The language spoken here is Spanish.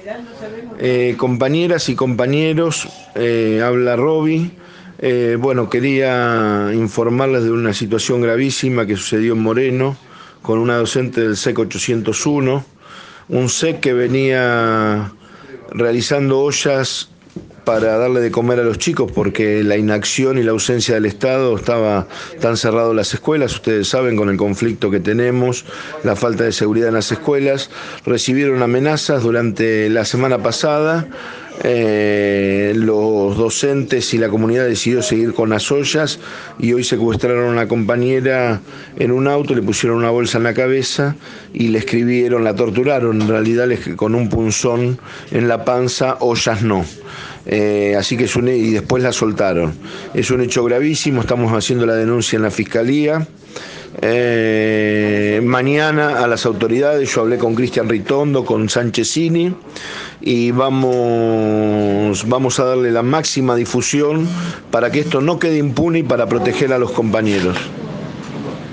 Compañeras y compañeros, habla Roby. Bueno, quería informarles de una situación gravísima que sucedió en Moreno con una docente del SEC 801, un SEC que venía realizando ollas para darle de comer a los chicos porque la inacción y la ausencia del Estado están cerradas las escuelas, ustedes saben, con el conflicto que tenemos, la falta de seguridad en las escuelas. Recibieron amenazas durante la semana pasada. Los docentes y la comunidad decidió seguir con las ollas y hoy secuestraron a una compañera en un auto, le pusieron una bolsa en la cabeza y le escribieron, la torturaron, en realidad con un punzón en la panza, ollas no. Así que y después la soltaron. Es un hecho gravísimo, estamos haciendo la denuncia en la Fiscalía. Mañana a las autoridades, yo hablé con Cristian Ritondo, con Sanchezini, y vamos a darle la máxima difusión para que esto no quede impune y para proteger a los compañeros.